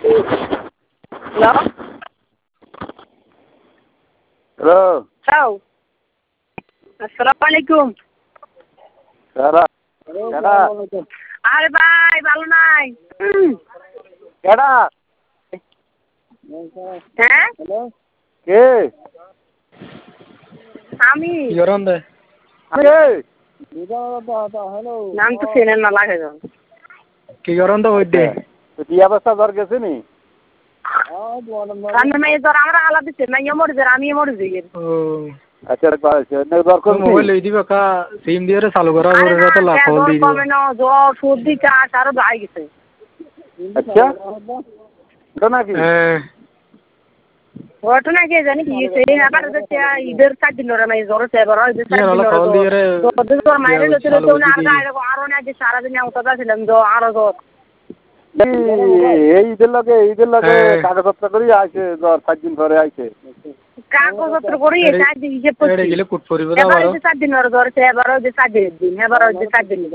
Hello hello hello আসসালামু আলাইকুম আরে ভাই ভালো নাই কেডা হ্যাঁ কে আমি Yoranda. কে নাম তো চেনেন না লাগে যাও Ki yoranda hoyde. তো বিয়া বস্তা দর গেছে নি কারণ আমি ধর আমরা আলাদা দিতে না মরে যার আমি মরে যাই Oh. আচ্ছা দর তো করছি মোবাইল লই দিবা কা সিম দিয়ে চালু করা আরে করে তো লাভ হল না দিয়ে কমে না জ্বর সর্দি কাশ আরো ভাই গেছে আচ্ছা এটা নাকি ঘটনা কে জানি কি সেই আবার ঈদের 4 দিন ধরে আমি জ্বর সেবার ঈদের 4 দিন ধরে জ্বর মাইরে যেতে তো না আরো না যে সারা দিন আমি কথা ছিলাম তো আরো জ্বর এই ঈদের লগে কাগজপত্র করি আইছে জ্বর 4 দিন পরে আইছে কাগজপত্র করি 4 দিন হিসেব করছি এড়ে গেলে কুট পরিব এবার আবার 4 দিন ধরে জ্বর সেবার 4 দিন এবার 4 দিন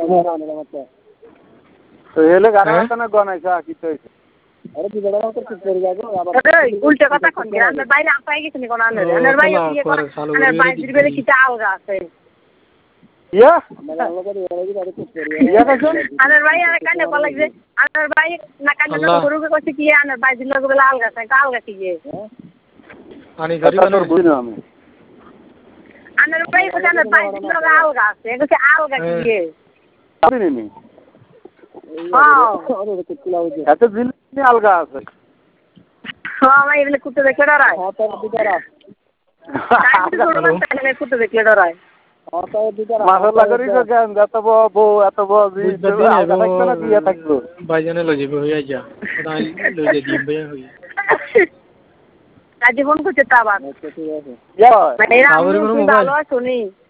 তো হেলে গানা না গনাইছে কি কইছে আরে কি বড় মত ঠিক করে যাবো আবার উল্টা কথা কোন কি আমরা বাইরে আপাই গেছি নি কোন আনের বাইরে কি করে আনের বাইরে দিবে কি চালগা আছে ইয়া আনের বাইরে আর কানে কল লাগছে আনের বাইরে না কানে না গরুকে কইছে কি আনের বাইরে দিন লগে বেলা আলগা আছে কালগা কি আনি ধরিবা না বুঝি না আমি আনের বাইরে কইছে আনের বাইরে দিন লগে আলগা আছে কইছে আলগা কি জানি নি এত দিন আলগা আছে ভাই এগুলো কুত্তে দেখলে ডরায় কুত্তে দেখলে ডরায় মাসাল্লাহ করি কেন এত বউ এত আলগা থাকবে না বিয়ে থাকবো ভাইজানে লই যাবে হইয়া যা লই যাই দিম ভাইয়া হই কাজে ফোন করছে তা আবার আবার ভালো শুনি